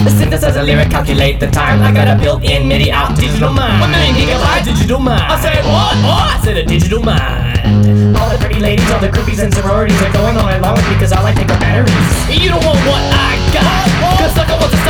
The synthesizer lyric, calculate the time. I got a built-in MIDI out digital mind. 1 million gigabyte digital mind. I said what? I said a digital mind. All the pretty ladies, all the groupies and sororities are going all night long with me 'cause I like take the batteries. You don't want what I got, 'cause sucker wants a